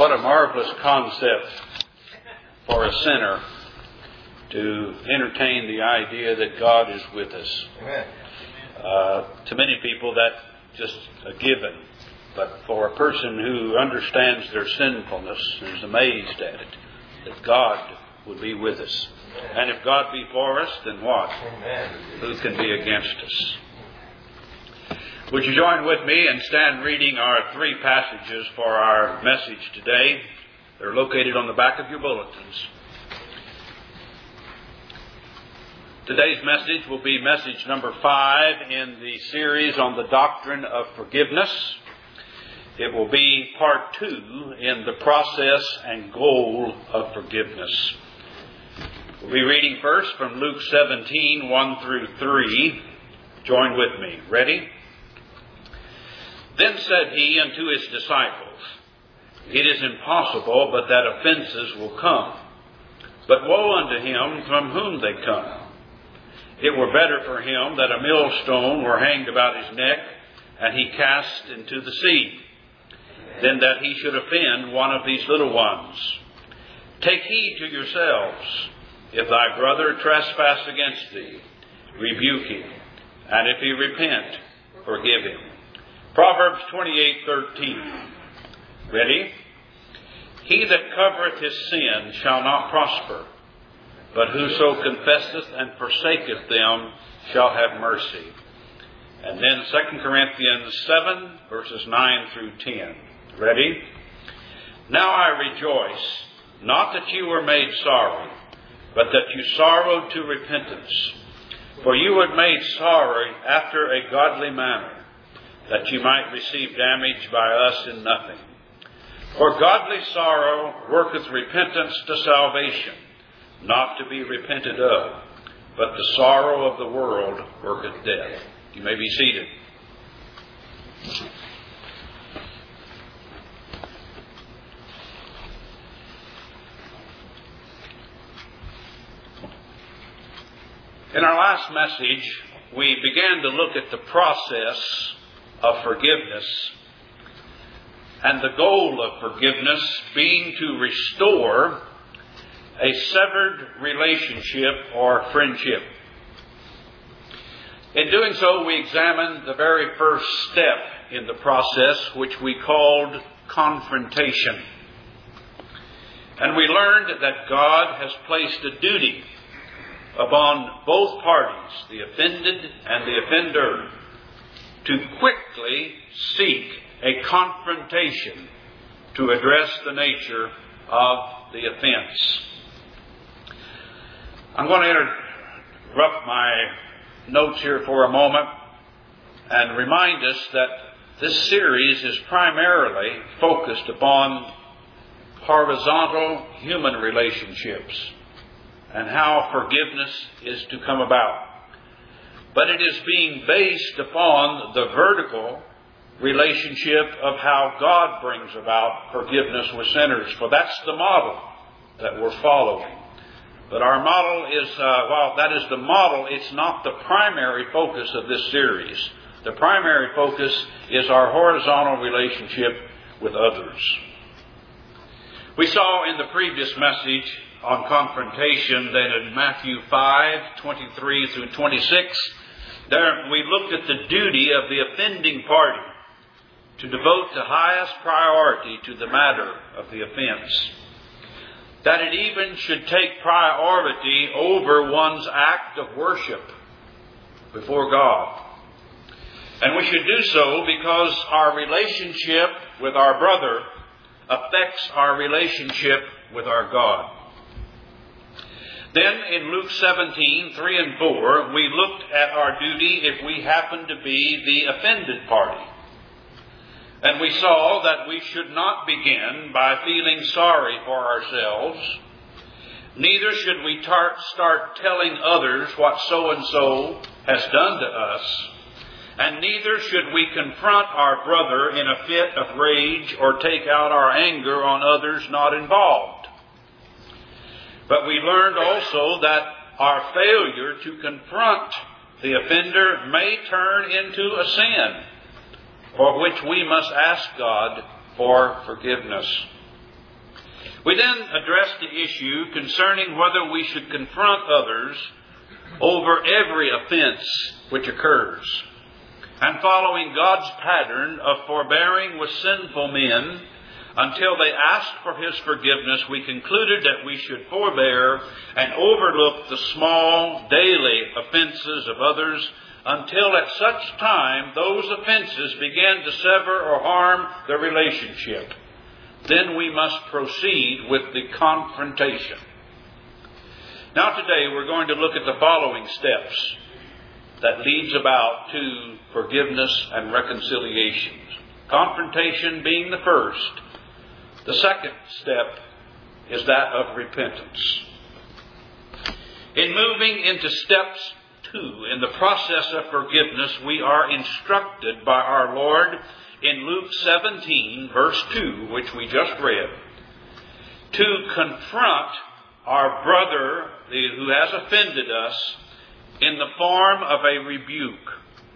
What a marvelous concept for a sinner to entertain the idea that God is with us. Amen. To many people, that's just a given. But for a person who understands their sinfulness and is amazed at it, that God would be with us. And if God be for us, then what? Amen. Who can be against us? Would you join with me and stand reading our three passages for our message today? They're located on the back of your bulletins. Today's message will be message number 5 in the series on the doctrine of forgiveness. It will be part 2 in the process and goal of forgiveness. We'll be reading first from Luke 17, 1 through 3. Join with me. Ready? Then said he unto his disciples, It is impossible but that offenses will come. But woe unto him from whom they come. It were better for him that a millstone were hanged about his neck, and he cast into the sea, than that he should offend one of these little ones. Take heed to yourselves. If thy brother trespass against thee, rebuke him, and if he repent, forgive him. Proverbs 28:13. Ready? He that covereth his sin shall not prosper, but whoso confesseth and forsaketh them shall have mercy. And then 2 Corinthians 7, verses 9 through 10. Ready? Now I rejoice, not that you were made sorry, but that you sorrowed to repentance. For you were made sorry after a godly manner, that you might receive damage by us in nothing. For godly sorrow worketh repentance to salvation, not to be repented of, but the sorrow of the world worketh death. You may be seated. In our last message, we began to look at the process of forgiveness, and the goal of forgiveness being to restore a severed relationship or friendship. In doing so, we examined the very first step in the process, which we called confrontation. And we learned that God has placed a duty upon both parties, the offended and the offender, to quickly seek a confrontation to address the nature of the offense. I'm going to interrupt my notes here for a moment and remind us that this series is primarily focused upon horizontal human relationships and how forgiveness is to come about. But it is being based upon the vertical relationship of how God brings about forgiveness with sinners. For that's the model that we're following. But our model is, while that is the model, it's not the primary focus of this series. The primary focus is our horizontal relationship with others. We saw in the previous message on confrontation that in Matthew 5:23 through 26, there we looked at the duty of the offending party to devote the highest priority to the matter of the offense. That it even should take priority over one's act of worship before God. And we should do so because our relationship with our brother affects our relationship with our God. Then in Luke 17, 3 and 4, we looked at our duty if we happen to be the offended party. And we saw that we should not begin by feeling sorry for ourselves. Neither should we start telling others what so-and-so has done to us. And neither should we confront our brother in a fit of rage or take out our anger on others not involved. But we learned also that our failure to confront the offender may turn into a sin, for which we must ask God for forgiveness. We then addressed the issue concerning whether we should confront others over every offense which occurs. And following God's pattern of forbearing with sinful men until they asked for His forgiveness, we concluded that we should forbear and overlook the small daily offenses of others until at such time those offenses began to sever or harm the relationship. Then we must proceed with the confrontation. Now today we're going to look at the following steps that leads about to forgiveness and reconciliation. Confrontation being the first. The second step is that of repentance. In moving into steps 2 in the process of forgiveness, we are instructed by our Lord in Luke 17, verse 2, which we just read, to confront our brother who has offended us in the form of a rebuke.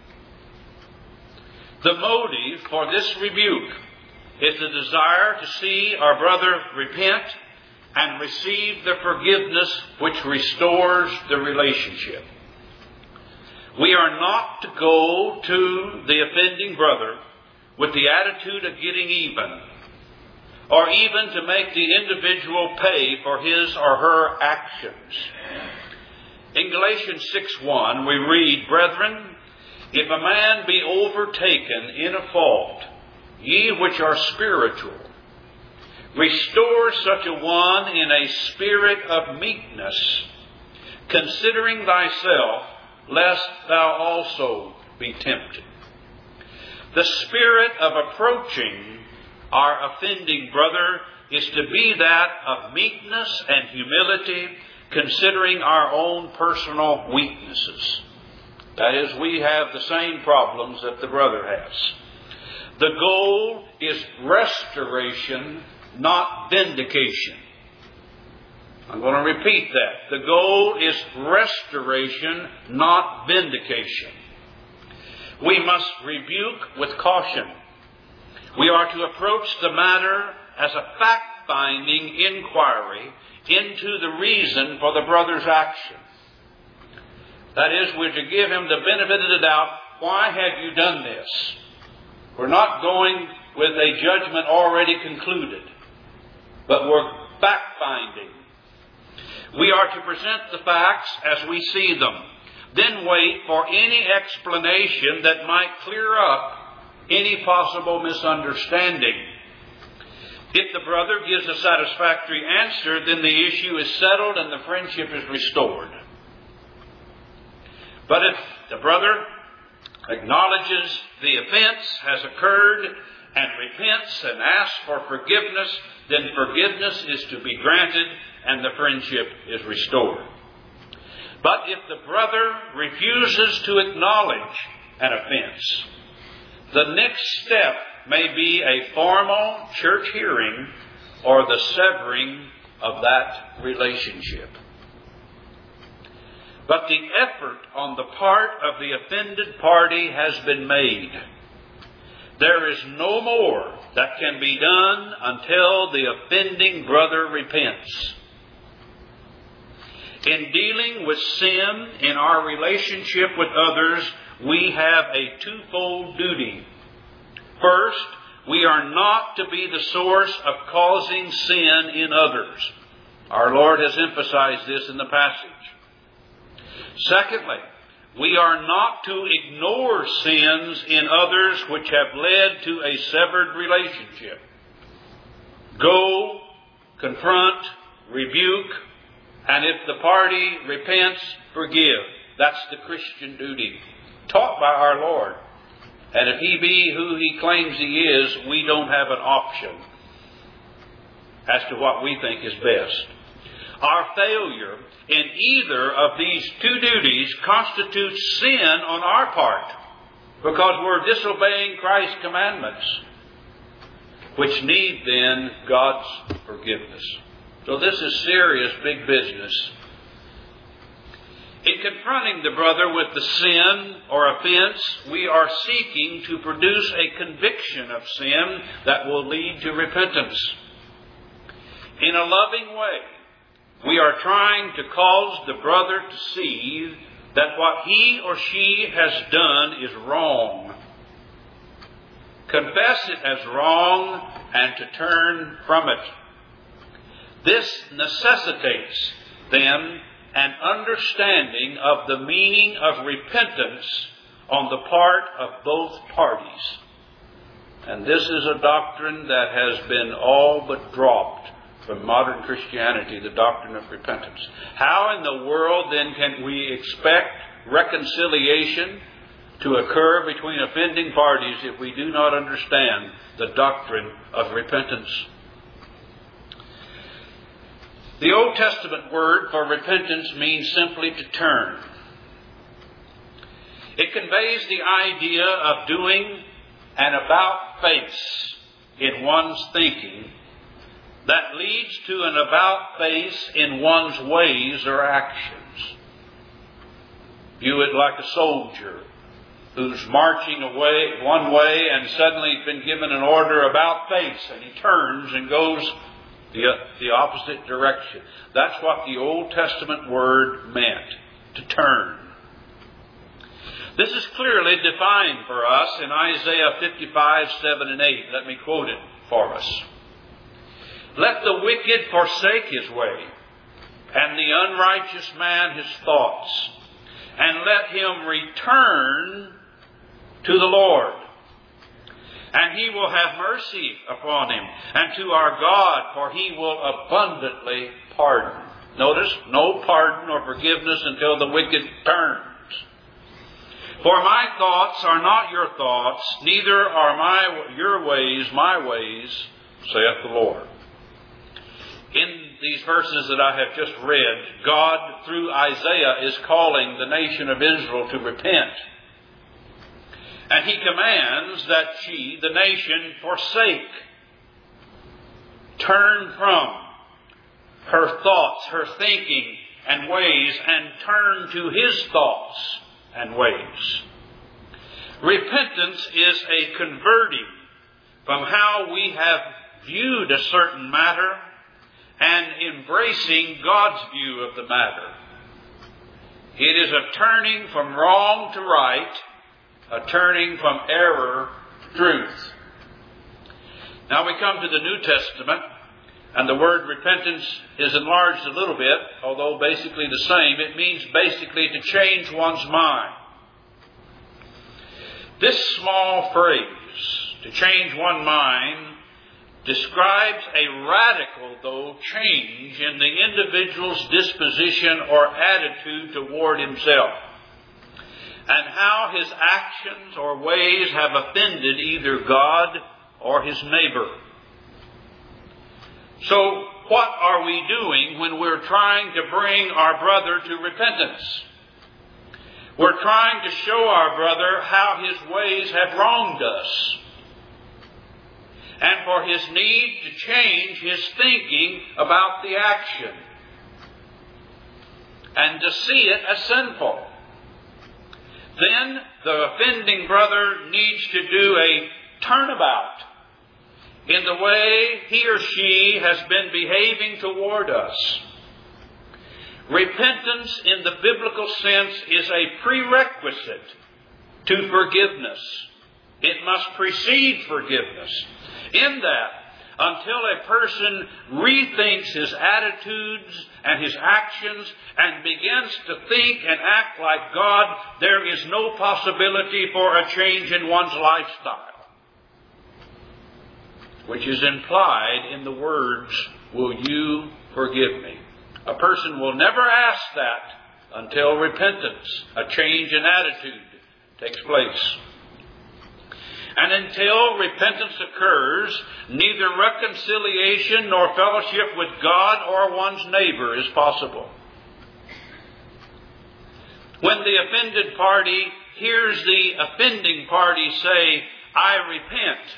The motive for this rebuke is the desire to see our brother repent and receive the forgiveness which restores the relationship. We are not to go to the offending brother with the attitude of getting even, or even to make the individual pay for his or her actions. In Galatians 6:1 we read, "Brethren, if a man be overtaken in a fault, ye which are spiritual, restore such a one in a spirit of meekness, considering thyself, lest thou also be tempted." The spirit of approaching our offending brother is to be that of meekness and humility, considering our own personal weaknesses. That is, we have the same problems that the brother has. The goal is restoration, not vindication. I'm going to repeat that. The goal is restoration, not vindication. We must rebuke with caution. We are to approach the matter as a fact-finding inquiry into the reason for the brother's action. That is, we're to give him the benefit of the doubt. Why have you done this? We're not going with a judgment already concluded, but we're fact-finding. We are to present the facts as we see them, then wait for any explanation that might clear up any possible misunderstanding. If the brother gives a satisfactory answer, then the issue is settled and the friendship is restored. But if the brother acknowledges the offense has occurred and repents and asks for forgiveness, then forgiveness is to be granted and the friendship is restored. But if the brother refuses to acknowledge an offense, the next step may be a formal church hearing or the severing of that relationship. But the effort on the part of the offended party has been made. There is no more that can be done until the offending brother repents. In dealing with sin in our relationship with others, we have a twofold duty. First, we are not to be the source of causing sin in others. Our Lord has emphasized this in the passage. Secondly, we are not to ignore sins in others which have led to a severed relationship. Go, confront, rebuke, and if the party repents, forgive. That's the Christian duty taught by our Lord. And if He be who He claims He is, we don't have an option as to what we think is best. Our failure in either of these two duties constitutes sin on our part, because we're disobeying Christ's commandments, which need then God's forgiveness. So this is serious, big business. In confronting the brother with the sin or offense, we are seeking to produce a conviction of sin that will lead to repentance. in a loving way, we are trying to cause the brother to see that what he or she has done is wrong. Confess it as wrong and to turn from it. This necessitates, then, an understanding of the meaning of repentance on the part of both parties. And this is a doctrine that has been all but dropped from modern Christianity, the doctrine of repentance. How in the world then can we expect reconciliation to occur between offending parties if we do not understand the doctrine of repentance? The Old Testament word for repentance means simply to turn. It conveys the idea of doing an about-face in one's thinking that leads to an about-face in one's ways or actions. View it like a soldier who's marching away one way and suddenly has been given an order about-face, and he turns and goes the opposite direction. That's what the Old Testament word meant, to turn. This is clearly defined for us in Isaiah 55, 7 and 8. Let me quote it for us. Let the wicked forsake his way, and the unrighteous man his thoughts, and let him return to the Lord. And He will have mercy upon him, and to our God, for He will abundantly pardon. Notice, no pardon or forgiveness until the wicked turns. For my thoughts are not your thoughts, neither are your ways my ways, saith the Lord. In these verses that I have just read, God, through Isaiah, is calling the nation of Israel to repent. And He commands that she, the nation, forsake, turn from her thoughts, her thinking and ways, and turn to His thoughts and ways. Repentance is a converting from how we have viewed a certain matter and embracing God's view of the matter. It is a turning from wrong to right, a turning from error to truth. Now we come to the New Testament, and the word repentance is enlarged a little bit, although basically the same. It means basically to change one's mind. This small phrase, to change one's mind, describes a radical, though, change in the individual's disposition or attitude toward himself, and how his actions or ways have offended either God or his neighbor. So, what are we doing when we're trying to bring our brother to repentance? We're trying to show our brother how his ways have wronged us, and for his need to change his thinking about the action, and to see it as sinful. Then the offending brother needs to do a turnabout in the way he or she has been behaving toward us. Repentance in the biblical sense is a prerequisite to forgiveness. It must precede forgiveness. In that, until a person rethinks his attitudes and his actions and begins to think and act like God, there is no possibility for a change in one's lifestyle, which is implied in the words, "Will you forgive me?" A person will never ask that until repentance, a change in attitude, takes place. And until repentance occurs, neither reconciliation nor fellowship with God or one's neighbor is possible. When the offended party hears the offending party say, "I repent,"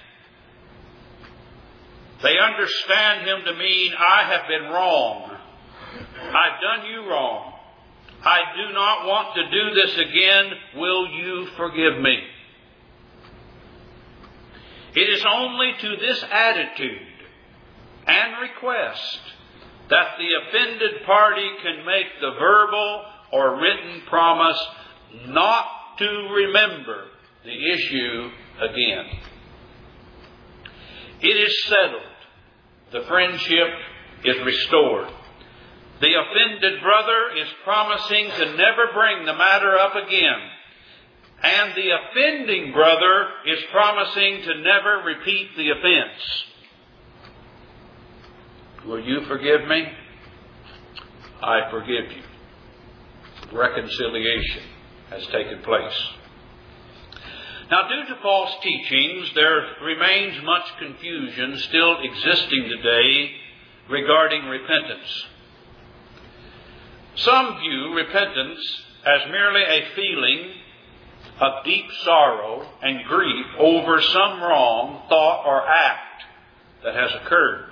they understand him to mean, "I have been wrong. I've done you wrong. I do not want to do this again. Will you forgive me?" It is only to this attitude and request that the offended party can make the verbal or written promise not to remember the issue again. It is settled. The friendship is restored. The offended brother is promising to never bring the matter up again. And the offending brother is promising to never repeat the offense. Will you forgive me? I forgive you. Reconciliation has taken place. Now, due to false teachings, there remains much confusion still existing today regarding repentance. Some view repentance as merely a feeling of deep sorrow and grief over some wrong thought or act that has occurred.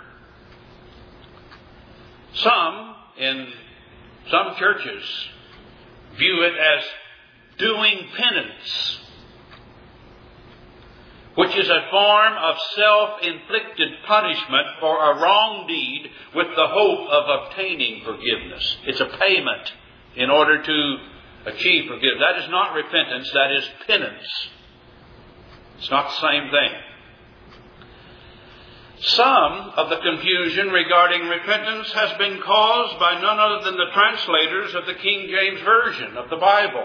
Some, in some churches, view it as doing penance, which is a form of self-inflicted punishment for a wrong deed with the hope of obtaining forgiveness. It's a payment in order to achieve forgiveness. That is not repentance, that is penance. It's not the same thing. Some of the confusion regarding repentance has been caused by none other than the translators of the King James Version of the Bible,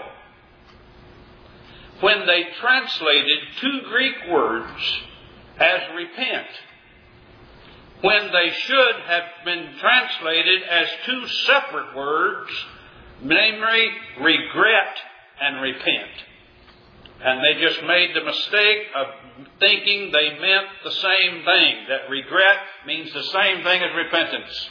when they translated two Greek words as repent, when they should have been translated as two separate words, namely regret and repent. And they just made the mistake of thinking they meant the same thing, that regret means the same thing as repentance.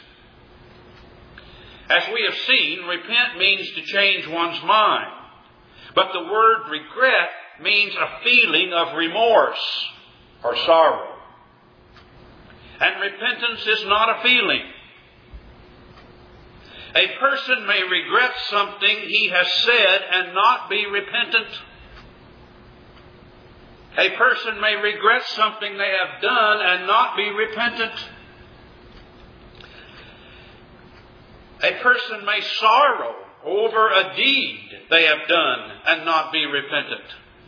As we have seen, repent means to change one's mind. But the word regret means a feeling of remorse or sorrow. And repentance is not a feeling. A person may regret something he has said and not be repentant. A person may regret something they have done and not be repentant. A person may sorrow over a deed they have done and not be repentant.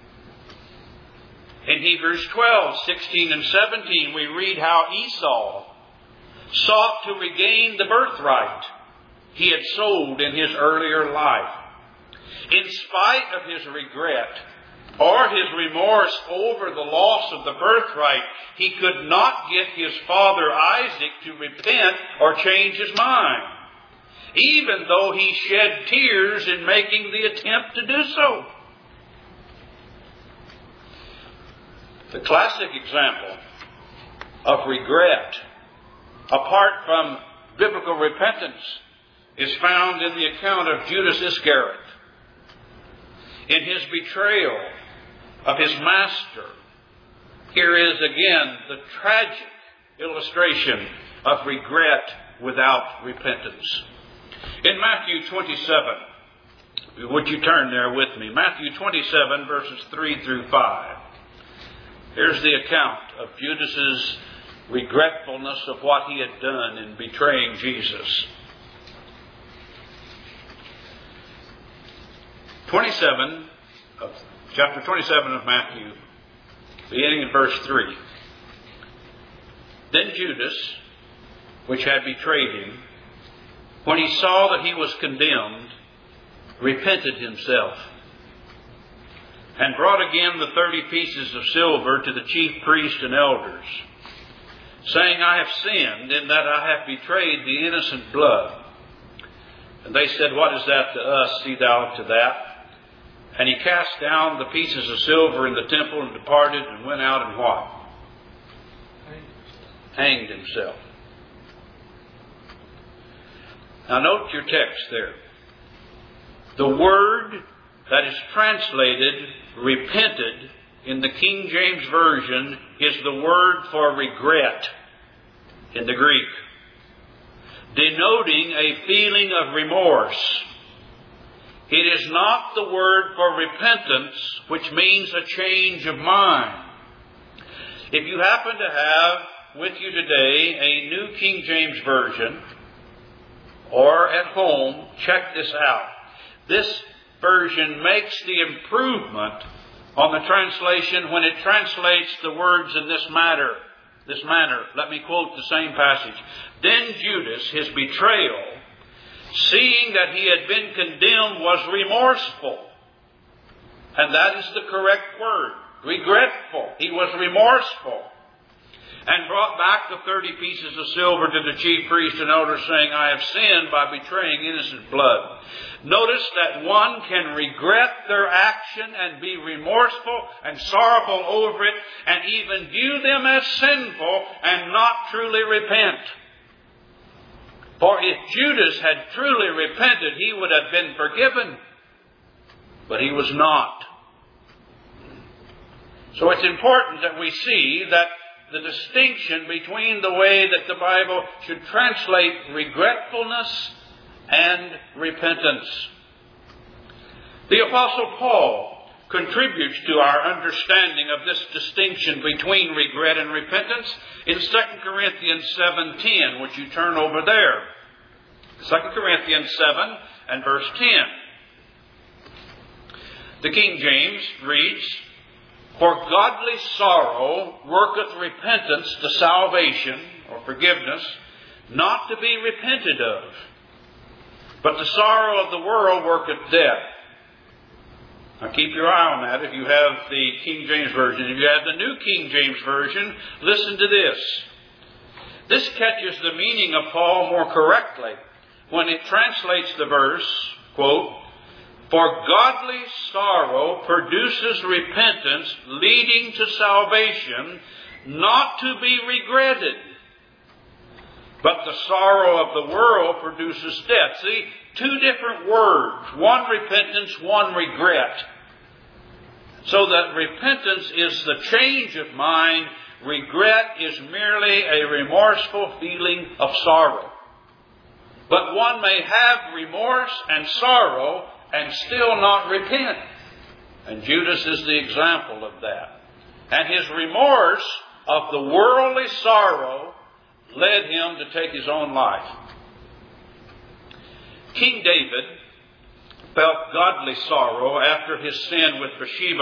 In Hebrews 12, 16 and 17, we read how Esau sought to regain the birthright he had sold in his earlier life. In spite of his regret or his remorse over the loss of the birthright, he could not get his father Isaac to repent or change his mind, even though he shed tears in making the attempt to do so. The classic example of regret, apart from biblical repentance, is found in the account of Judas Iscariot. In his betrayal of his master, here is again the tragic illustration of regret without repentance. In Matthew 27, would you turn there with me? Matthew 27, verses 3 through 5. Here's the account of Judas's regretfulness of what he had done in betraying Jesus. Chapter 27 of Matthew, beginning in verse 3. Then Judas, which had betrayed him, when he saw that he was condemned, repented himself, and brought again the 30 pieces of silver to the chief priests and elders, saying, I have sinned in that I have betrayed the innocent blood. And they said, What is that to us? See thou to that. And he cast down the pieces of silver in the temple and departed and went out and what? Hanged himself. Now note your text there. The word that is translated repented in the King James Version is the word for regret in the Greek, denoting a feeling of remorse. It is not the word for repentance, which means a change of mind. If you happen to have with you today a New King James Version, or at home, check this out. This version makes the improvement on the translation when it translates the words in this manner. Let me quote the same passage. Then Judas, his betrayal, seeing that he had been condemned, was remorseful. And that is the correct word. Regretful. He was remorseful. And brought back the 30 pieces of silver to the chief priest and elders, saying, I have sinned by betraying innocent blood. Notice that one can regret their action and be remorseful and sorrowful over it, and even view them as sinful and not truly repent. For if Judas had truly repented, he would have been forgiven. But he was not. So it's important that we see that the distinction between the way that the Bible should translate regretfulness and repentance. The Apostle Paul contributes to our understanding of this distinction between regret and repentance in 2 Corinthians 7:10. Would you turn over there? 2 Corinthians 7 and verse 10. The King James reads, For godly sorrow worketh repentance to salvation, or forgiveness, not to be repented of. But the sorrow of the world worketh death. Now keep your eye on that if you have the King James Version. If you have the New King James Version, listen to this. This catches the meaning of Paul more correctly when it translates the verse, quote, For godly sorrow produces repentance leading to salvation, not to be regretted. But the sorrow of the world produces death. See, two different words. One repentance, one regret. So that repentance is the change of mind. Regret is merely a remorseful feeling of sorrow. But one may have remorse and sorrow and still not repent. And Judas is the example of that. And his remorse of the worldly sorrow led him to take his own life. King David felt godly sorrow after his sin with Bathsheba.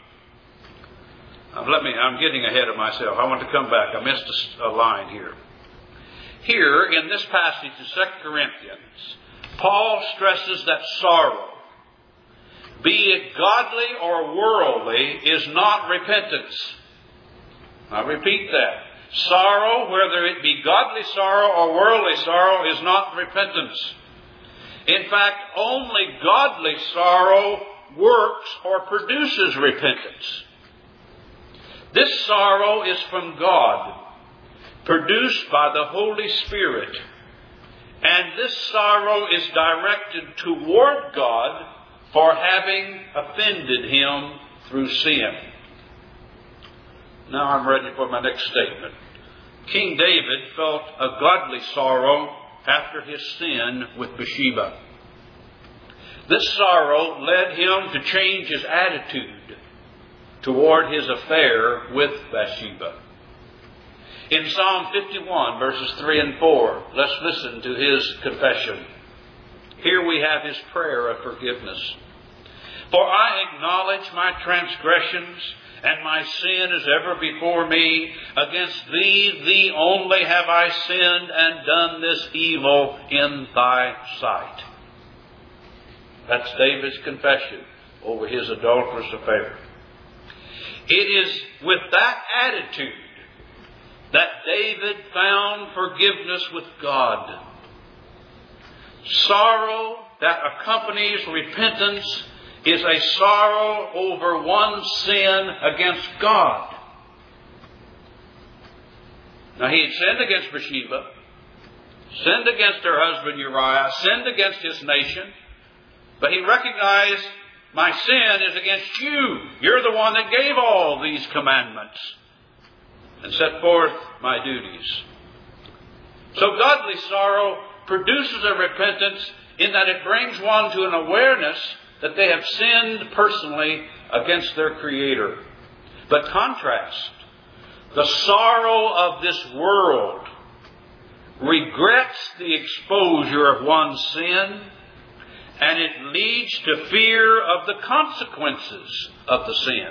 I'm getting ahead of myself. I want to come back. I missed a line here. Here in this passage of 2 Corinthians, Paul stresses that sorrow, be it godly or worldly, is not repentance. I repeat that. Sorrow, whether it be godly sorrow or worldly sorrow, is not repentance. In fact, only godly sorrow works or produces repentance. This sorrow is from God, produced by the Holy Spirit. And this sorrow is directed toward God for having offended Him through sin. Now I'm ready for my next statement. King David felt a godly sorrow after his sin with Bathsheba. This sorrow led him to change his attitude toward his affair with Bathsheba. In Psalm 51, verses 3 and 4, let's listen to his confession. Here we have his prayer of forgiveness. For I acknowledge my transgressions, and my sin is ever before me. Against thee only have I sinned and done this evil in thy sight. That's David's confession over his adulterous affair. It is with that attitude that David found forgiveness with God. Sorrow that accompanies repentance is a sorrow over one's sin against God. Now he had sinned against Bathsheba, sinned against her husband Uriah, sinned against his nation, but he recognized, my sin is against you. You're the one that gave all these commandments and set forth my duties. So godly sorrow produces a repentance in that it brings one to an awareness that they have sinned personally against their Creator. But contrast The sorrow of this world regrets the exposure of one's sin, and it leads to fear of the consequences of the sin.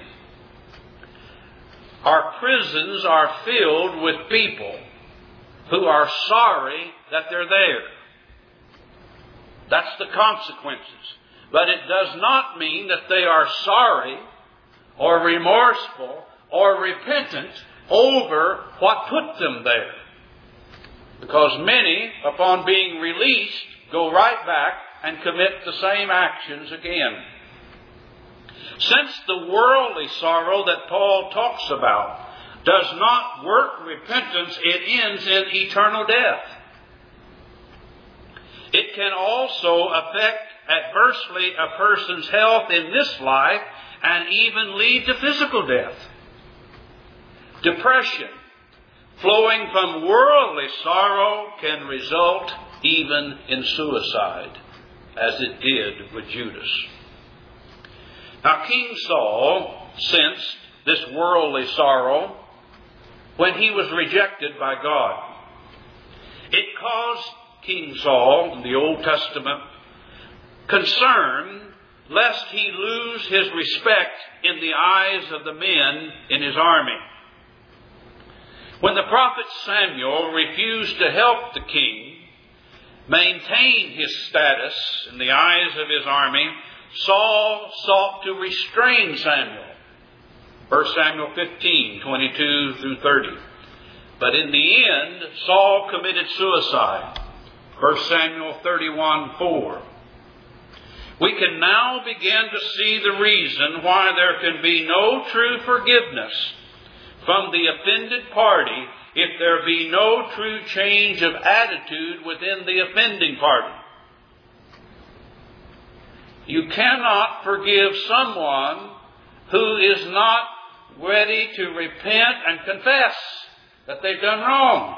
Our prisons are filled with people who are sorry that they're there. That's the consequences. But it does not mean that they are sorry or remorseful or repentant over what put them there. Because many, upon being released, go right back and commit the same actions again. Since the worldly sorrow that Paul talks about does not work repentance, it ends in eternal death. It can also affect adversely a person's health in this life and even lead to physical death. Depression flowing from worldly sorrow can result even in suicide, as it did with Judas. Now, King Saul sensed this worldly sorrow when he was rejected by God. It caused King Saul in the Old Testament concern lest he lose his respect in the eyes of the men in his army. When the prophet Samuel refused to help the king maintain his status in the eyes of his army, Saul sought to restrain Samuel. 1 Samuel 15, 22 through 30. But in the end, Saul committed suicide. 1 Samuel 31, 4. We can now begin to see the reason why there can be no true forgiveness from the offended party if there be no true change of attitude within the offending party. You cannot forgive someone who is not ready to repent and confess that they've done wrong.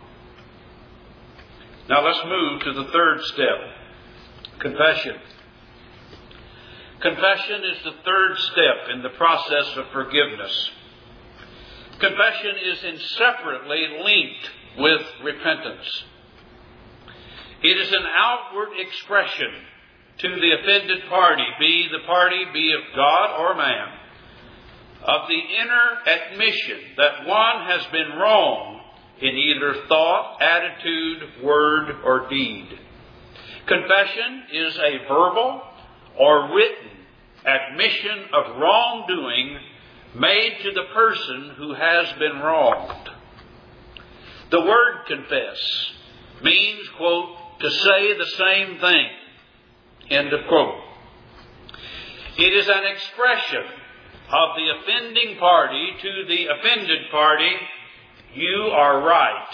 Now let's move to the third step, confession. Confession is the third step in the process of forgiveness. Confession is inseparably linked with repentance. It is an outward expression to the offended party, be the party be of God or man, of the inner admission that one has been wrong in either thought, attitude, word, or deed. Confession is a verbal or written admission of wrongdoing made to the person who has been wronged. The word confess means, quote, to say the same thing, end of quote. It is an expression of the offending party to the offended party, you are right.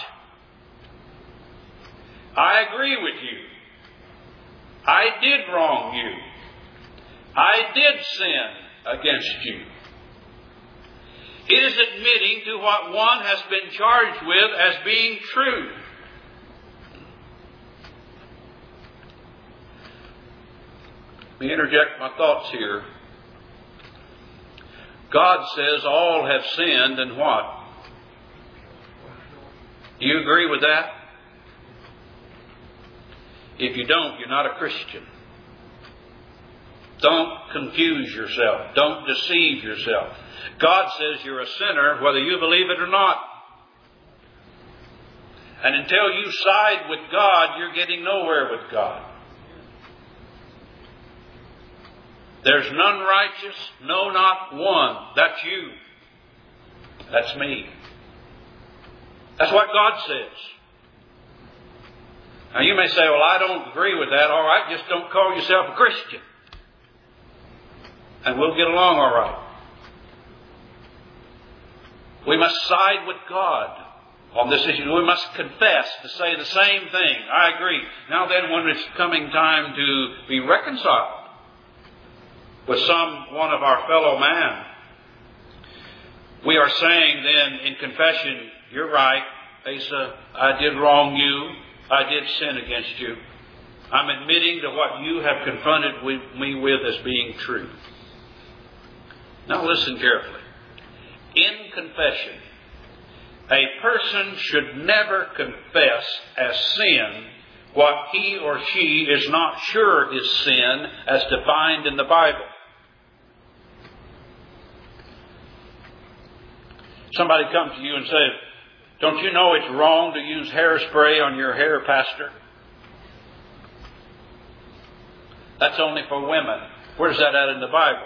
I agree with you. I did wrong you. I did sin against you. It is admitting to what one has been charged with as being true. Let me interject my thoughts here. God says all have sinned and what? Do you agree with that? If you don't, you're not a Christian. Don't confuse yourself. Don't deceive yourself. God says you're a sinner whether you believe it or not. And until you side with God, you're getting nowhere with God. There's none righteous, no, not one. That's you. That's me. That's what God says. Now you may say, well, I don't agree with that. All right, just don't call yourself a Christian. And we'll get along all right. We must side with God on this issue. We must confess to say the same thing. I agree. Now then, when it's coming time to be reconciled with one of our fellow man, we are saying then in confession, you're right, Asa, I did wrong you. I did sin against you. I'm admitting to what you have confronted me with as being true. Now listen carefully. In confession, A person should never confess as sin what he or she is not sure is sin as defined in the Bible. Somebody comes to you and says, "Don't you know it's wrong to use hairspray on your hair, Pastor?" That's only for women. Where's that at in the Bible?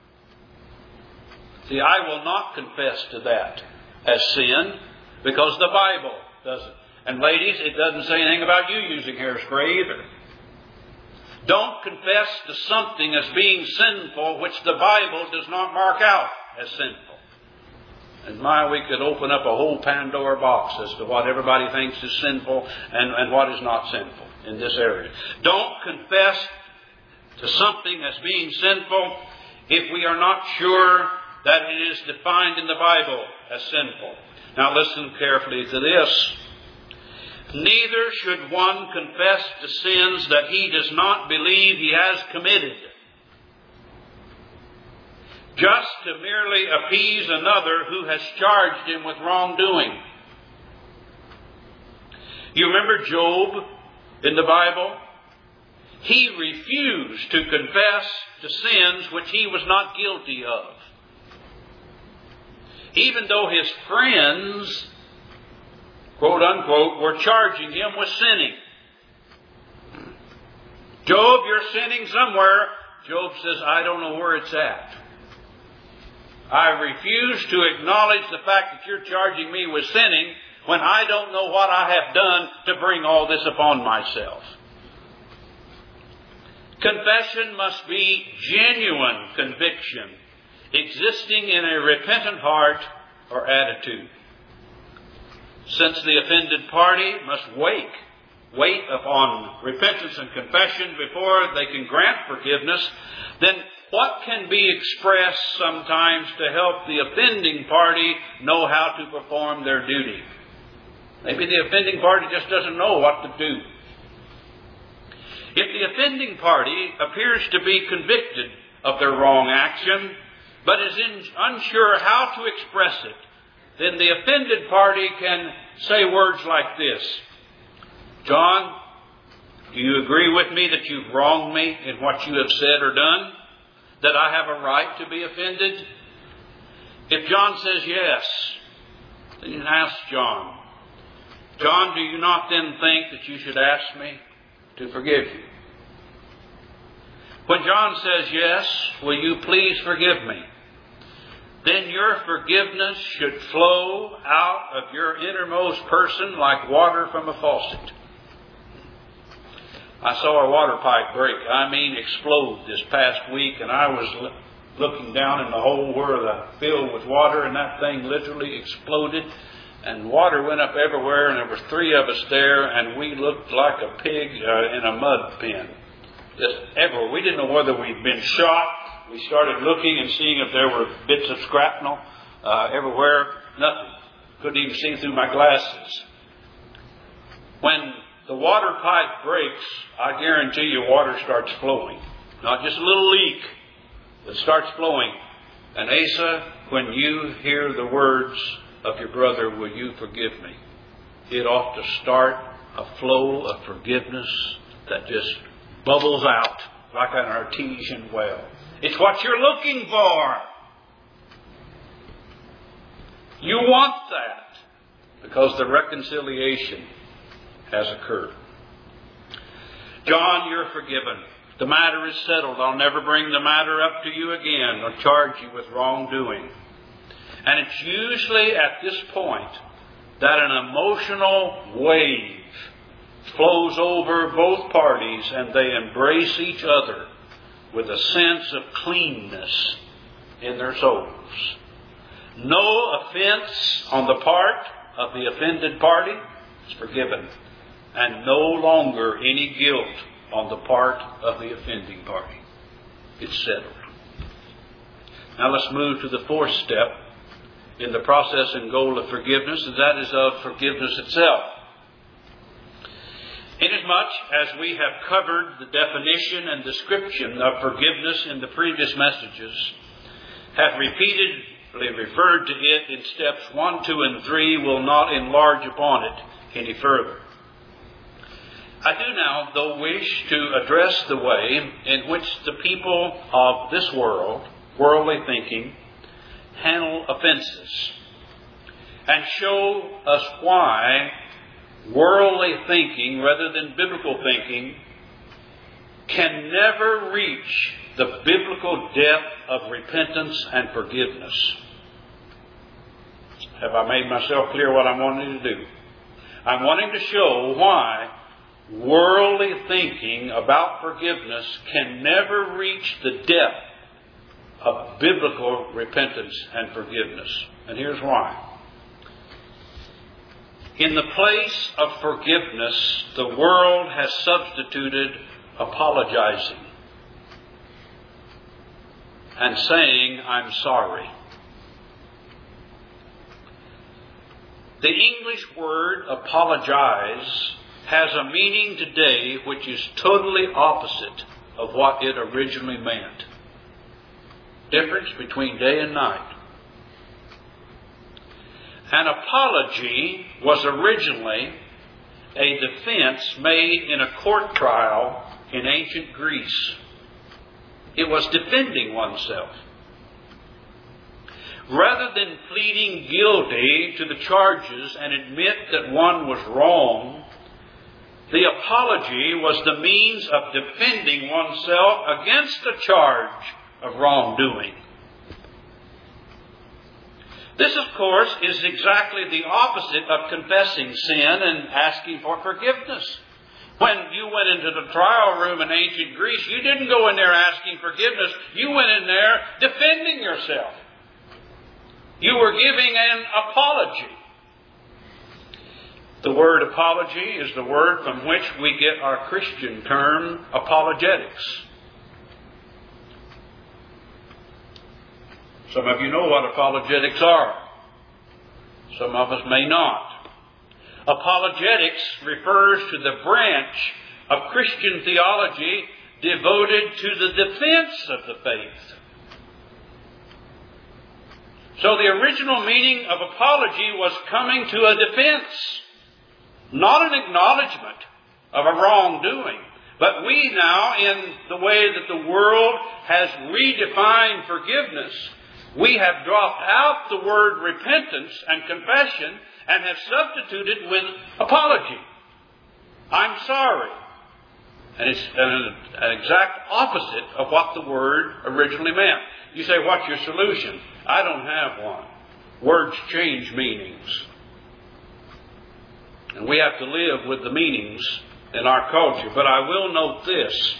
See, I will not confess to that as sin because the Bible doesn't. And ladies, it doesn't say anything about you using hairspray either. Don't confess to something as being sinful which the Bible does not mark out as sinful. And we could open up a whole Pandora box as to what everybody thinks is sinful and what is not sinful in this area. Don't confess to something as being sinful if we are not sure that it is defined in the Bible as sinful. Now listen carefully to this. Neither should one confess to sins that he does not believe he has committed, just to merely appease another who has charged him with wrongdoing. You remember Job in the Bible? He refused to confess to sins which he was not guilty of, even though his friends, quote unquote, were charging him with sinning. "Job, you're sinning somewhere." Job says, "I don't know where it's at. I refuse to acknowledge the fact that you're charging me with sinning when I don't know what I have done to bring all this upon myself." Confession must be genuine conviction, existing in a repentant heart or attitude. Since the offended party must wait upon repentance and confession before they can grant forgiveness, then what can be expressed sometimes to help the offending party know how to perform their duty? Maybe the offending party just doesn't know what to do. If the offending party appears to be convicted of their wrong action, but is unsure how to express it, then the offended party can say words like this: "John, do you agree with me that you've wronged me in what you have said or done? That I have a right to be offended?" If John says yes, then you ask John, "John, do you not then think that you should ask me to forgive you?" When John says yes, "Will you please forgive me?" then your forgiveness should flow out of your innermost person like water from a faucet. I saw a water pipe break, explode this past week, and I was looking down in the hole where filled with water, and that thing literally exploded, and water went up everywhere, and there were 3 of us there, and we looked like a pig in a mud pen. Just everywhere. We didn't know whether we'd been shot. We started looking and seeing if there were bits of shrapnel everywhere. Nothing. Couldn't even see through my glasses. When the water pipe breaks, I guarantee you water starts flowing. Not just a little leak. It starts flowing. And Asa, when you hear the words of your brother, "Will you forgive me?" it ought to start a flow of forgiveness that just bubbles out like an artesian well. It's what you're looking for. You want that because the reconciliation has occurred. "John, you're forgiven. The matter is settled. I'll never bring the matter up to you again or charge you with wrongdoing." And it's usually at this point that an emotional wave flows over both parties and they embrace each other with a sense of cleanness in their souls. No offense on the part of the offended party is forgiven, and no longer any guilt on the part of the offending party. It's settled. Now let's move to the 4th step in the process and goal of forgiveness, and that is of forgiveness itself. Inasmuch as we have covered the definition and description of forgiveness in the previous messages, have repeated referred to it in steps 1, 2, and 3 will not enlarge upon it any further. I do now, though, wish to address the way in which the people of this world, worldly thinking, handle offenses, and show us why worldly thinking, rather than biblical thinking, can never reach the biblical depth of repentance and forgiveness. Have I made myself clear what I'm wanting to do? I'm wanting to show why worldly thinking about forgiveness can never reach the depth of biblical repentance and forgiveness. And here's why. In the place of forgiveness, the world has substituted apologizing and saying, "I'm sorry." The English word apologize has a meaning today which is totally opposite of what it originally meant. Difference between day and night. An apology was originally a defense made in a court trial in ancient Greece. It was defending oneself. Rather than pleading guilty to the charges and admit that one was wrong, the apology was the means of defending oneself against the charge of wrongdoing. This, of course, is exactly the opposite of confessing sin and asking for forgiveness. When you went into the trial room in ancient Greece, you didn't go in there asking forgiveness. You went in there defending yourself. You were giving an apology. The word apology is the word from which we get our Christian term apologetics. Some of you know what apologetics are. Some of us may not. Apologetics refers to the branch of Christian theology devoted to the defense of the faith. So the original meaning of apology was coming to a defense, not an acknowledgement of a wrongdoing. But we now, in the way that the world has redefined forgiveness, we have dropped out the word repentance and confession and have substituted with apology. I'm sorry. And it's an exact opposite of what the word originally meant. You say, what's your solution? I don't have one. Words change meanings. And we have to live with the meanings in our culture. But I will note this.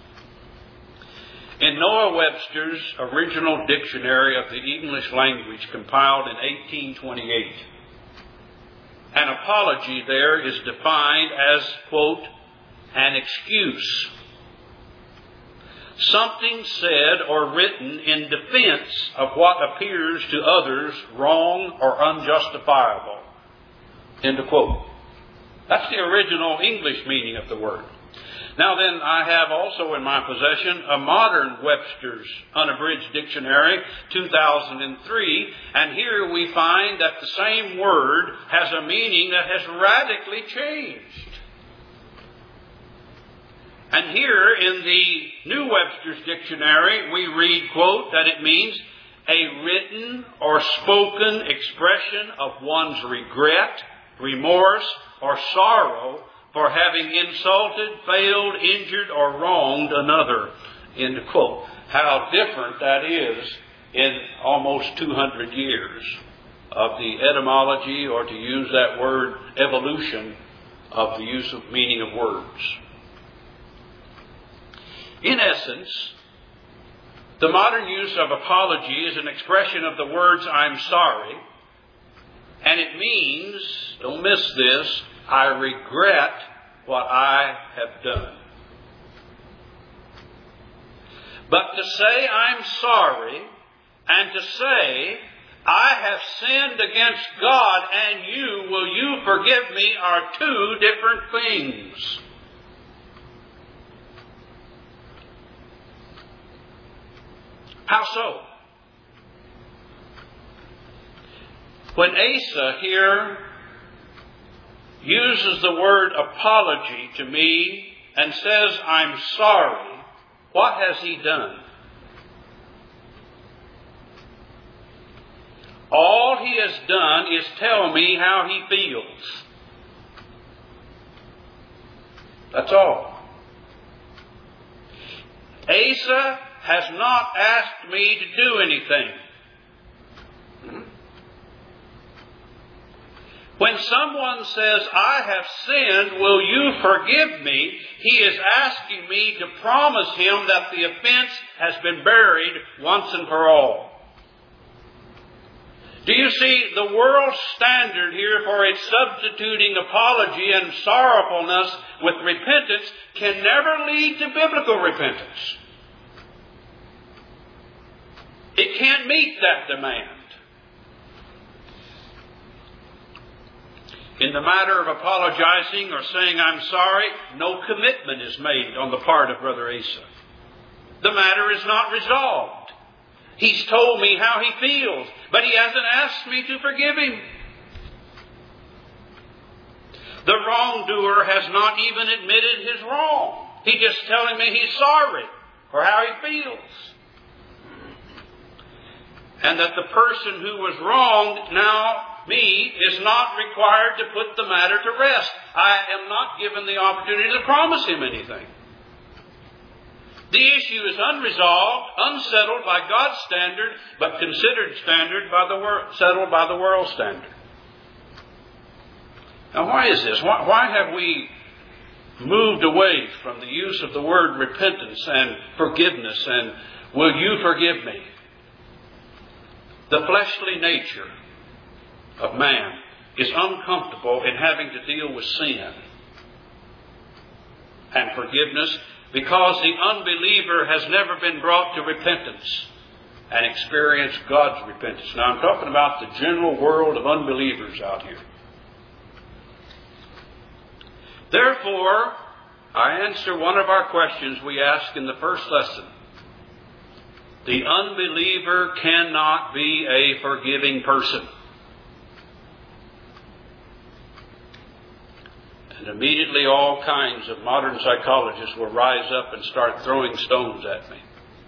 In Noah Webster's original dictionary of the English language compiled in 1828, an apology there is defined as, quote, an excuse. Something said or written in defense of what appears to others wrong or unjustifiable. End of quote. That's the original English meaning of the word. Now then, I have also in my possession a modern Webster's Unabridged Dictionary, 2003, and here we find that the same word has a meaning that has radically changed. And here in the New Webster's Dictionary, we read, quote, that it means a written or spoken expression of one's regret, remorse, or sorrow for having insulted, failed, injured, or wronged another. End quote. How different that is in almost 200 years of the etymology, or to use that word, evolution of the use of meaning of words. In essence, the modern use of apology is an expression of the words, I'm sorry, and it means, don't miss this, I regret what I have done. But to say I'm sorry and to say I have sinned against God and you, will you forgive me, are two different things. How so? When Asa here uses the word apology to me and says, I'm sorry, what has he done? All he has done is tell me how he feels. That's all. Asa has not asked me to do anything. When someone says, I have sinned, will you forgive me? He is asking me to promise him that the offense has been buried once and for all. Do you see, the world's standard here for its substituting apology and sorrowfulness with repentance can never lead to biblical repentance. It can't meet that demand. In the matter of apologizing or saying I'm sorry, no commitment is made on the part of Brother Asa. The matter is not resolved. He's told me how he feels, but he hasn't asked me to forgive him. The wrongdoer has not even admitted his wrong. He's just telling me he's sorry for how he feels. And that the person who was wronged, now me, is not required to put the matter to rest. I am not given the opportunity to promise him anything. The issue is unresolved, unsettled by God's standard, but considered settled by the world's standard. Now, why is this? Why have we moved away from the use of the word repentance and forgiveness and will you forgive me? The fleshly nature of man is uncomfortable in having to deal with sin and forgiveness because the unbeliever has never been brought to repentance and experienced God's repentance. Now I'm talking about the general world of unbelievers out here. Therefore, I answer one of our questions we asked in the first lesson. The unbeliever cannot be a forgiving person. And immediately all kinds of modern psychologists will rise up and start throwing stones at me.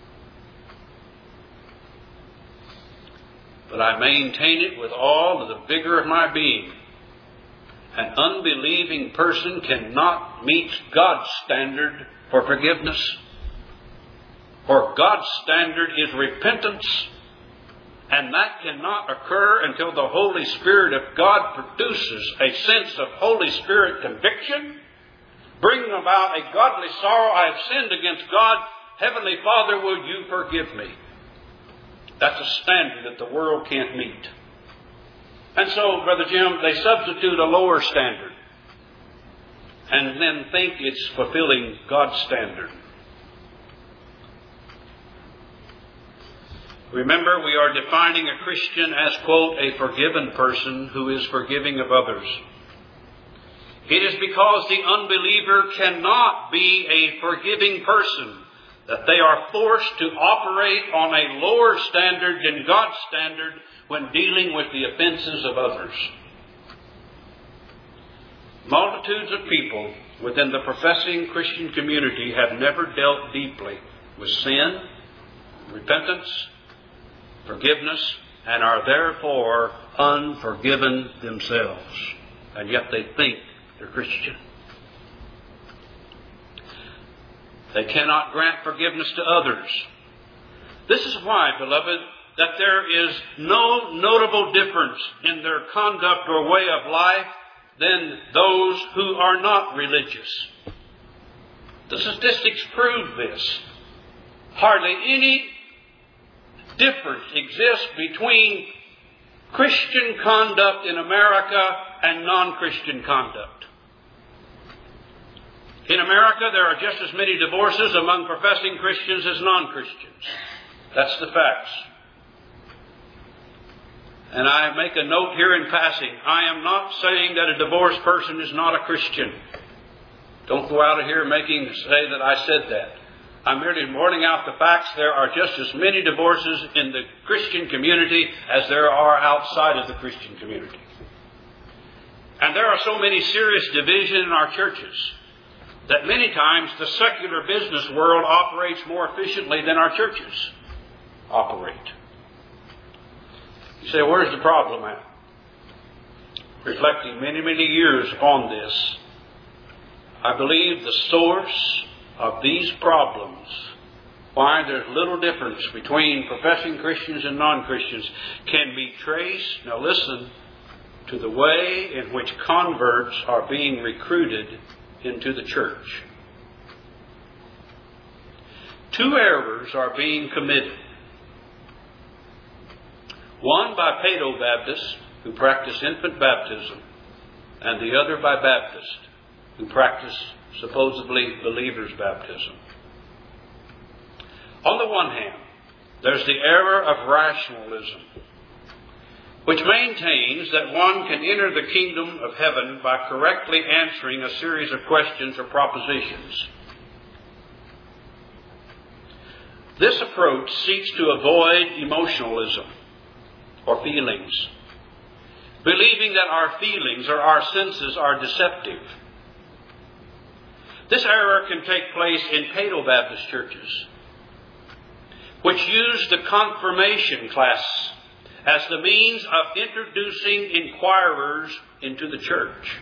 But I maintain it with all of the vigor of my being. An unbelieving person cannot meet God's standard for forgiveness. For God's standard is repentance. And that cannot occur until the Holy Spirit of God produces a sense of Holy Spirit conviction, bringing about a godly sorrow. I have sinned against God. Heavenly Father, will you forgive me? That's a standard that the world can't meet. And so, Brother Jim, they substitute a lower standard and then think it's fulfilling God's standard. Remember, we are defining a Christian as, quote, a forgiven person who is forgiving of others. It is because the unbeliever cannot be a forgiving person that they are forced to operate on a lower standard than God's standard when dealing with the offenses of others. Multitudes of people within the professing Christian community have never dealt deeply with sin, repentance, forgiveness, and are therefore unforgiven themselves. And yet they think they're Christian. They cannot grant forgiveness to others. This is why, beloved, that there is no notable difference in their conduct or way of life than those who are not religious. The statistics prove this. Hardly any difference exists between Christian conduct in America and non-Christian conduct. In America, there are just as many divorces among professing Christians as non-Christians. That's the facts. And I make a note here in passing. I am not saying that a divorced person is not a Christian. Don't go out of here say that I said that. I'm merely pointing out the facts. There are just as many divorces in the Christian community as there are outside of the Christian community. And there are so many serious divisions in our churches that many times the secular business world operates more efficiently than our churches operate. You say, where's the problem at? Reflecting many, many years upon this, I believe the source of these problems, why there's little difference between professing Christians and non-Christians, can be traced, now listen, to the way in which converts are being recruited into the church. Two errors are being committed. One by Paedo-Baptists who practice infant baptism, and the other by Baptists who practice supposedly believers' baptism. On the one hand, there's the error of rationalism, which maintains that one can enter the kingdom of heaven by correctly answering a series of questions or propositions. This approach seeks to avoid emotionalism or feelings, believing that our feelings or our senses are deceptive. This error can take place in Paedo-Baptist churches, which use the confirmation class as the means of introducing inquirers into the church.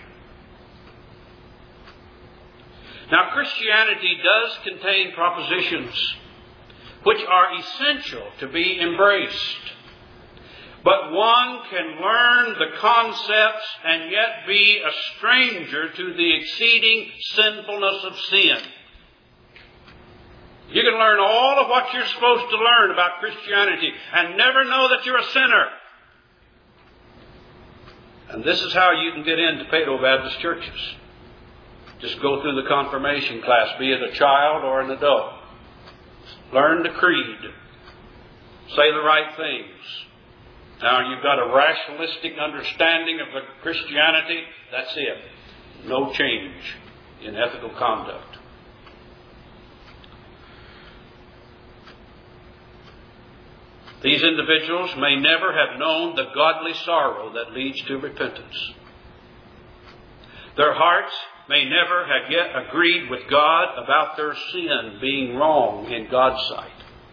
Now, Christianity does contain propositions which are essential to be embraced. But one can learn the concepts and yet be a stranger to the exceeding sinfulness of sin. You can learn all of what you're supposed to learn about Christianity and never know that you're a sinner. And this is how you can get into Paedo-Baptist churches. Just go through the confirmation class, be it a child or an adult. Learn the creed. Say the right things. Now you've got a rationalistic understanding of the Christianity, that's it. No change in ethical conduct. These individuals may never have known the godly sorrow that leads to repentance. Their hearts may never have yet agreed with God about their sin being wrong in God's sight.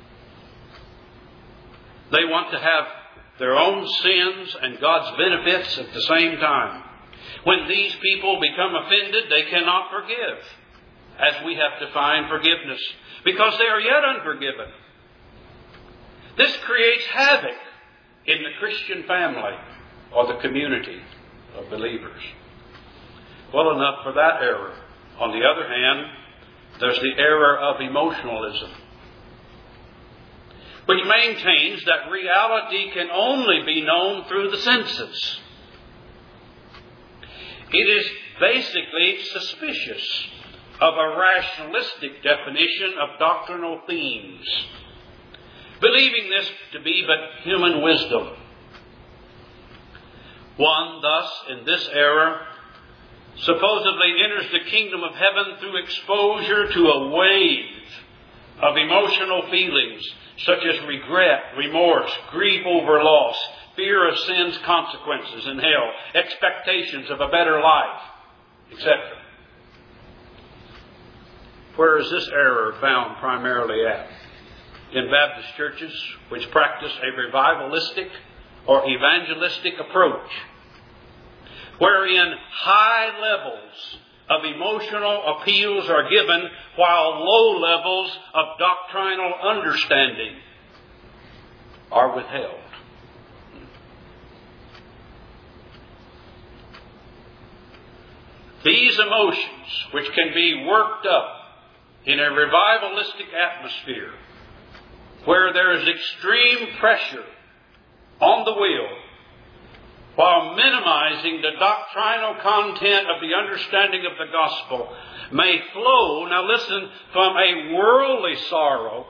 They want to have their own sins and God's benefits at the same time. When these people become offended, they cannot forgive, as we have to find forgiveness, because they are yet unforgiven. This creates havoc in the Christian family or the community of believers. Well, enough for that error. On the other hand, there's the error of emotionalism, which maintains that reality can only be known through the senses. It is basically suspicious of a rationalistic definition of doctrinal themes, believing this to be but human wisdom. One, thus, in this error, supposedly enters the kingdom of heaven through exposure to a wave of emotional feelings such as regret, remorse, grief over loss, fear of sin's consequences in hell, expectations of a better life, etc. Where is this error found primarily at? In Baptist churches which practice a revivalistic or evangelistic approach, wherein high levels of emotional appeals are given while low levels of doctrinal understanding are withheld. These emotions, which can be worked up in a revivalistic atmosphere, where there is extreme pressure on the will, while minimizing the doctrinal content of the understanding of the gospel, may flow, now listen, from a worldly sorrow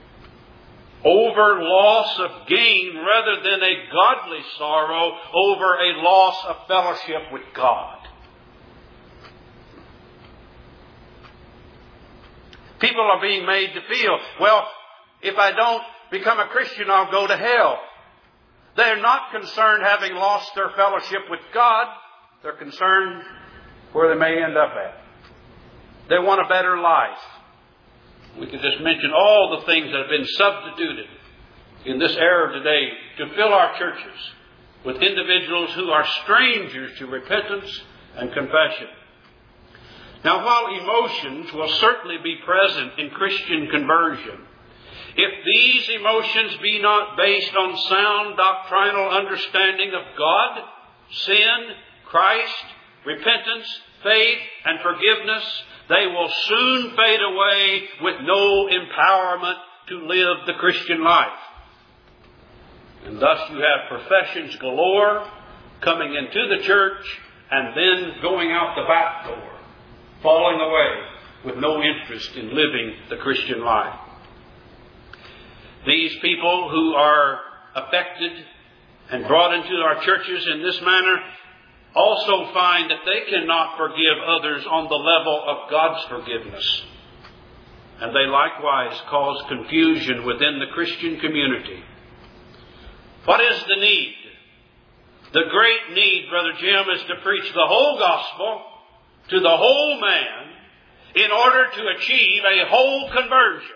over loss of gain rather than a godly sorrow over a loss of fellowship with God. People are being made to feel, well, if I don't become a Christian, I'll go to hell. They're not concerned having lost their fellowship with God. They're concerned where they may end up at. They want a better life. We could just mention all the things that have been substituted in this era today to fill our churches with individuals who are strangers to repentance and confession. Now, while emotions will certainly be present in Christian conversion, if these emotions be not based on sound doctrinal understanding of God, sin, Christ, repentance, faith, and forgiveness, they will soon fade away with no empowerment to live the Christian life. And thus you have professions galore coming into the church and then going out the back door, falling away with no interest in living the Christian life. These people who are affected and brought into our churches in this manner also find that they cannot forgive others on the level of God's forgiveness. And they likewise cause confusion within the Christian community. What is the need? The great need, Brother Jim, is to preach the whole gospel to the whole man in order to achieve a whole conversion.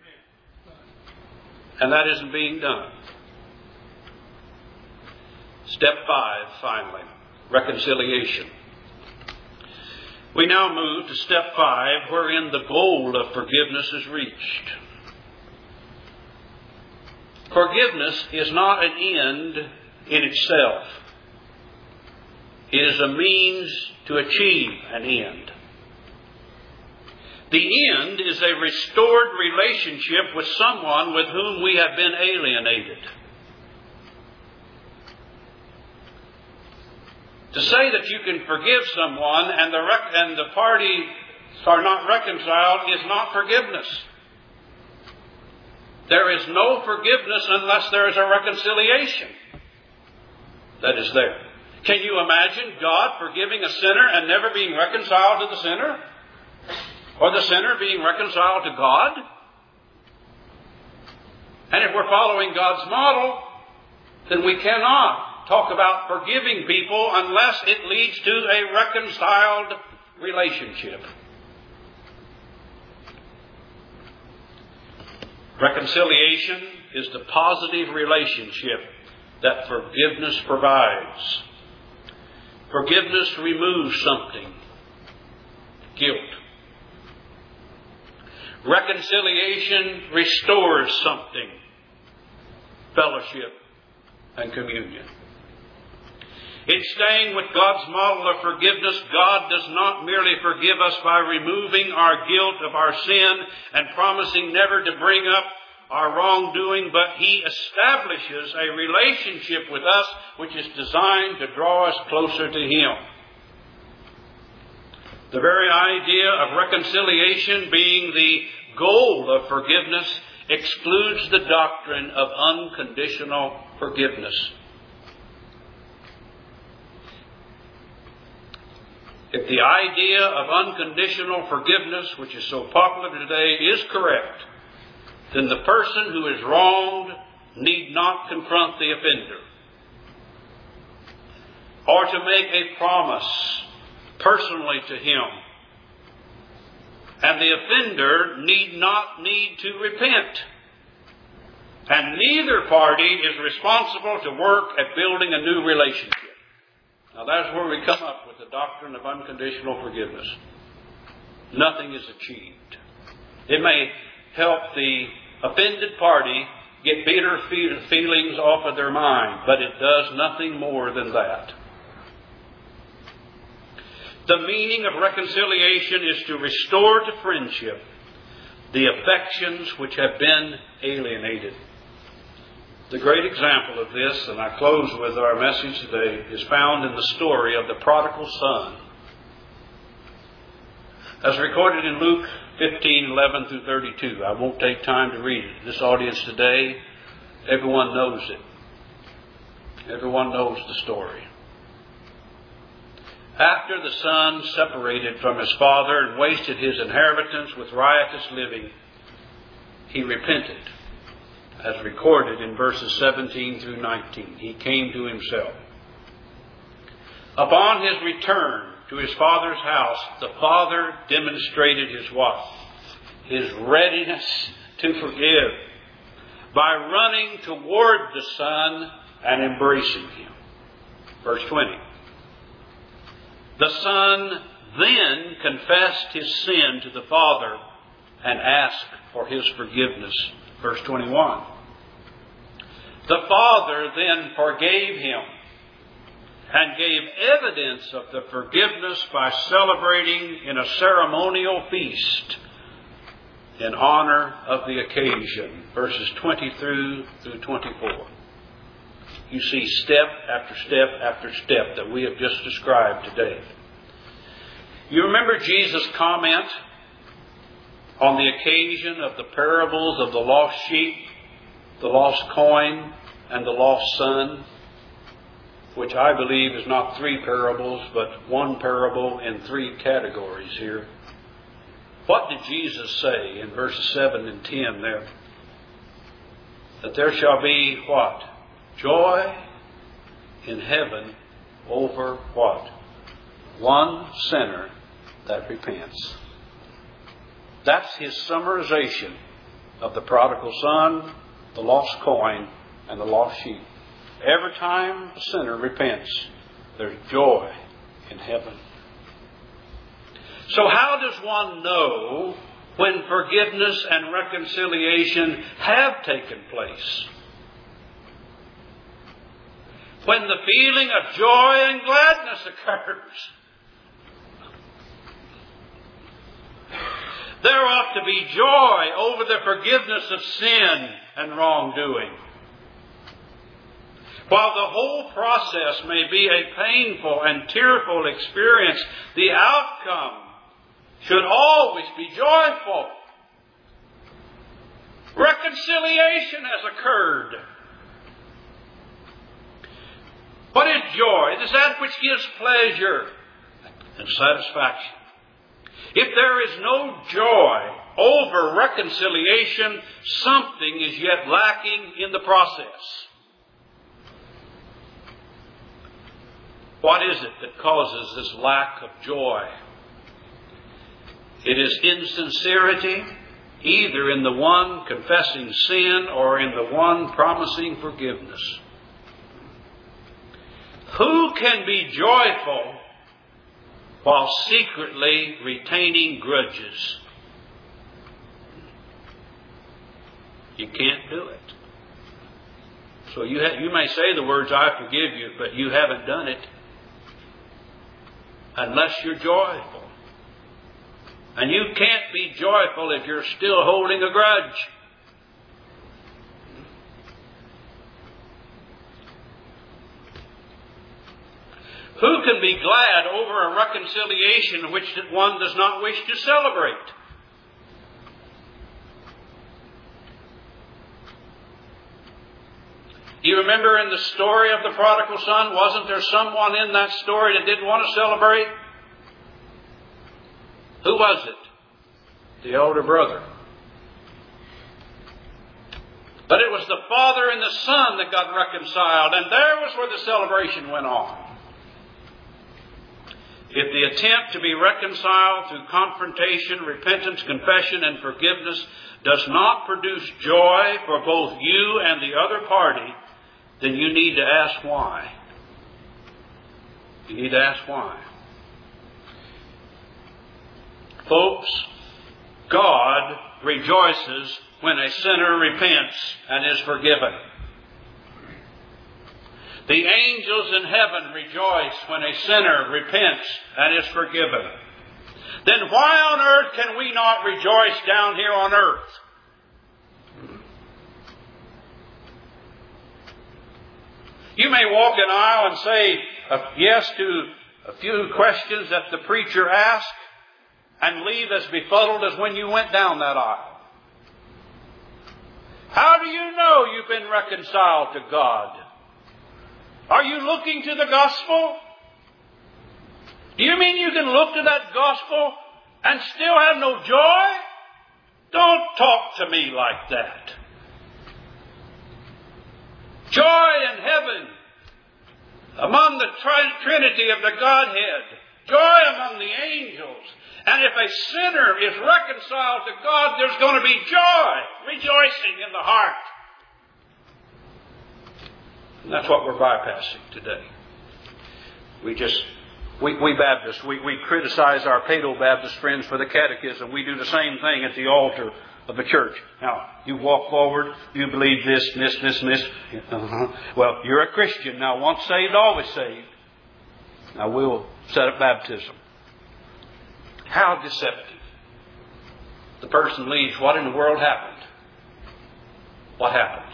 And that isn't being done. Step 5, finally. Reconciliation. We now move to step 5, wherein the goal of forgiveness is reached. Forgiveness is not an end in itself. It is a means to achieve an end. The end is a restored relationship with someone with whom we have been alienated. To say that you can forgive someone and the parties are not reconciled is not forgiveness. There is no forgiveness unless there is a reconciliation that is there. Can you imagine God forgiving a sinner and never being reconciled to the sinner? Or the sinner being reconciled to God? And if we're following God's model, then we cannot talk about forgiving people unless it leads to a reconciled relationship. Reconciliation is the positive relationship that forgiveness provides. Forgiveness removes something. Guilt. Reconciliation restores something. Fellowship and communion. In staying with God's model of forgiveness, God does not merely forgive us by removing our guilt of our sin and promising never to bring up our wrongdoing, but He establishes a relationship with us which is designed to draw us closer to Him. The very idea of reconciliation being the goal of forgiveness excludes the doctrine of unconditional forgiveness. If the idea of unconditional forgiveness, which is so popular today, is correct, then the person who is wronged need not confront the offender or to make a promise personally to him. And the offender need to repent. And neither party is responsible to work at building a new relationship. Now that's where we come up with the doctrine of unconditional forgiveness. Nothing is achieved. It may help the offended party get bitter feelings off of their mind, but it does nothing more than that. The meaning of reconciliation is to restore to friendship the affections which have been alienated. The great example of this, and I close with our message today, is found in the story of the prodigal son. As recorded in Luke 15:11 through 32. I won't take time to read it. This audience today, everyone knows it. Everyone knows the story. After the son separated from his father and wasted his inheritance with riotous living, he repented, as recorded in verses 17 through 19. He came to himself. Upon his return to his father's house, the father demonstrated his what? His readiness to forgive by running toward the son and embracing him. Verse 20. The son then confessed his sin to the father and asked for his forgiveness. Verse 21. The father then forgave him and gave evidence of the forgiveness by celebrating in a ceremonial feast in honor of the occasion. Verses 20 through 24. You see step after step after step that we have just described today. You remember Jesus' comment on the occasion of the parables of the lost sheep, the lost coin, and the lost son, which I believe is not three parables, but one parable in three categories here. What did Jesus say in verses 7 and 10 there? That there shall be what? Joy in heaven over what? One sinner that repents. That's his summarization of the prodigal son, the lost coin, and the lost sheep. Every time a sinner repents, there's joy in heaven. So how does one know when forgiveness and reconciliation have taken place? When the feeling of joy and gladness occurs. There ought to be joy over the forgiveness of sin and wrongdoing. While the whole process may be a painful and tearful experience, the outcome should always be joyful. Reconciliation has occurred. What is joy? It is that which gives pleasure and satisfaction. If there is no joy over reconciliation, something is yet lacking in the process. What is it that causes this lack of joy? It is insincerity, either in the one confessing sin or in the one promising forgiveness. Who can be joyful while secretly retaining grudges? You can't do it. So you may say the words, I forgive you, but you haven't done it unless you're joyful. And you can't be joyful if you're still holding a grudge. Who can be glad over a reconciliation which one does not wish to celebrate? You remember in the story of the prodigal son, wasn't there someone in that story that didn't want to celebrate? Who was it? The elder brother. But it was the father and the son that got reconciled, and there was where the celebration went on. If the attempt to be reconciled through confrontation, repentance, confession, and forgiveness does not produce joy for both you and the other party, then you need to ask why. You need to ask why. Folks, God rejoices when a sinner repents and is forgiven. The angels in heaven rejoice when a sinner repents and is forgiven. Then why on earth can we not rejoice down here on earth? You may walk an aisle and say yes to a few questions that the preacher asked and leave as befuddled as when you went down that aisle. How do you know you've been reconciled to God? Are you looking to the gospel? Do you mean you can look to that gospel and still have no joy? Don't talk to me like that. Joy in heaven, among the Trinity of the Godhead, joy among the angels. And if a sinner is reconciled to God, there's going to be joy, rejoicing in the heart. And that's what we're bypassing today. We Baptists, we criticize our Paedo-Baptist friends for the catechism. We do the same thing at the altar of the church. Now, you walk forward, you believe this, and this, and this, and this. Well, you're a Christian. Now, once saved, always saved. Now, we'll set up baptism. How deceptive. The person leaves. What in the world happened? What happened?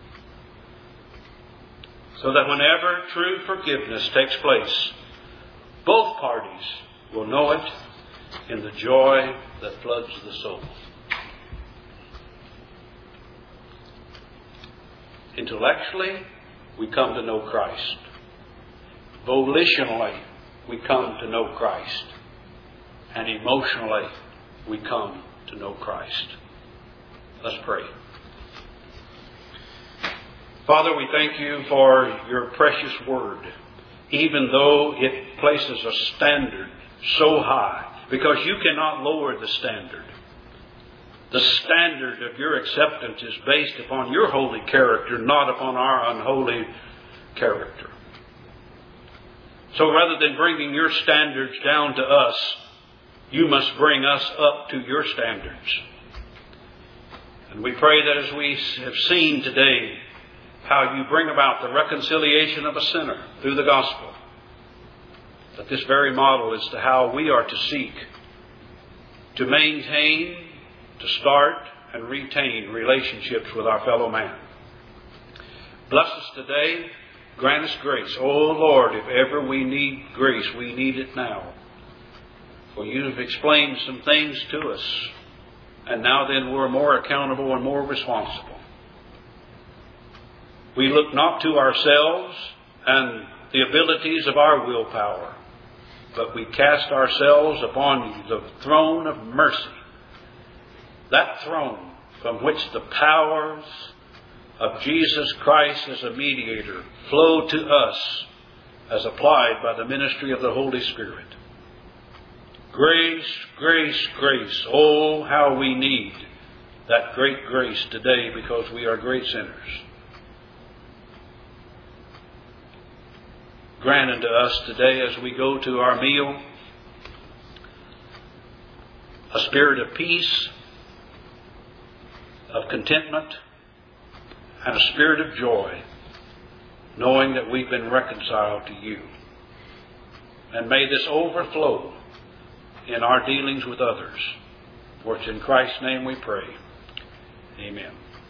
So that whenever true forgiveness takes place, both parties will know it in the joy that floods the soul. Intellectually, we come to know Christ. Volitionally, we come to know Christ. And emotionally, we come to know Christ. Let's pray. Father, we thank you for your precious word, even though it places a standard so high, because you cannot lower the standard. The standard of your acceptance is based upon your holy character, not upon our unholy character. So rather than bringing your standards down to us, you must bring us up to your standards. And we pray that as we have seen today, how you bring about the reconciliation of a sinner through the gospel, that this very model is to how we are to seek to maintain, to start, and retain relationships with our fellow man. Bless us today. Grant us grace. Oh Lord, if ever we need grace, we need it now. For you have explained some things to us. And now then we're more accountable and more responsible. We look not to ourselves and the abilities of our willpower, but we cast ourselves upon the throne of mercy. That throne from which the powers of Jesus Christ as a mediator flow to us as applied by the ministry of the Holy Spirit. Grace, grace, grace. Oh, how we need that great grace today because we are great sinners. Grant unto us today as we go to our meal a spirit of peace, of contentment, and a spirit of joy, knowing that we've been reconciled to you. And may this overflow in our dealings with others. For it's in Christ's name we pray. Amen.